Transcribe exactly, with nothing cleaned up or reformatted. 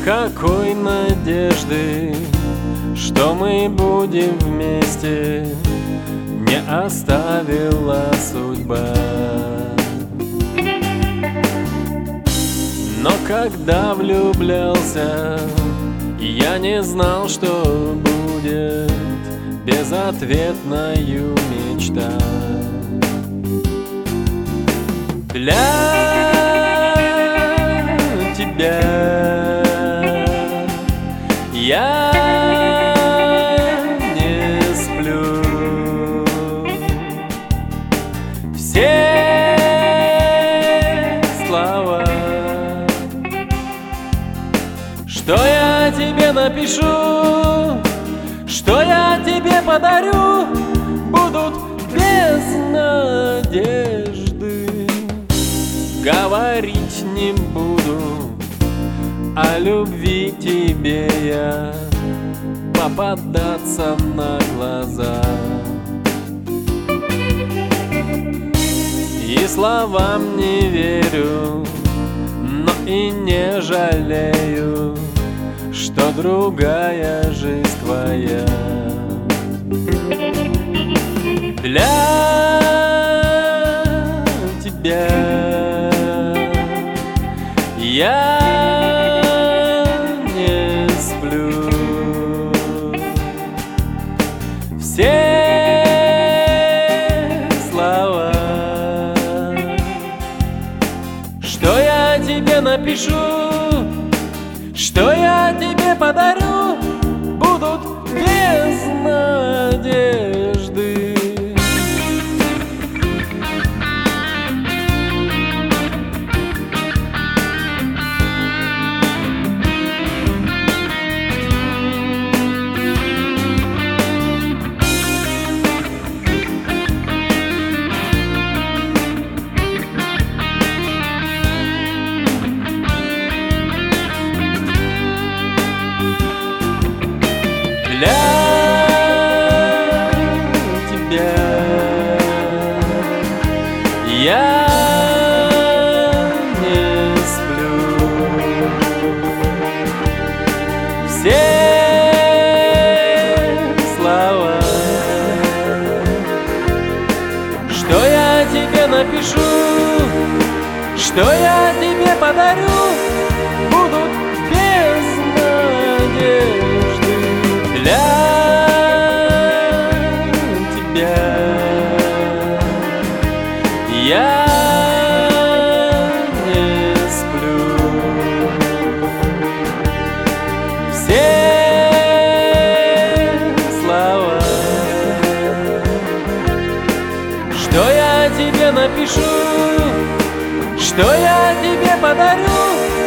Никакой надежды, что мы будем вместе, не оставила судьба. Но когда влюблялся, я не знал, что будет безответною мечта. Для тебя я не сплю. Все слова, что я тебе напишу, что я тебе подарю, будут без надежды. Говорить не буду о любви тебе я, попадаться на глаза. И словам не верю, но и не жалею, что другая жизнь твоя. Для тебя я не сплю. Все слова, что я тебе напишу, что я тебе подарю, будут без надежды. Для тебя я не сплю. Все слова, что я тебе напишу, что я тебе подарю, будут без надежды. Для тебя я не сплю. Все слова, что я тебе напишу, что я тебе подарю,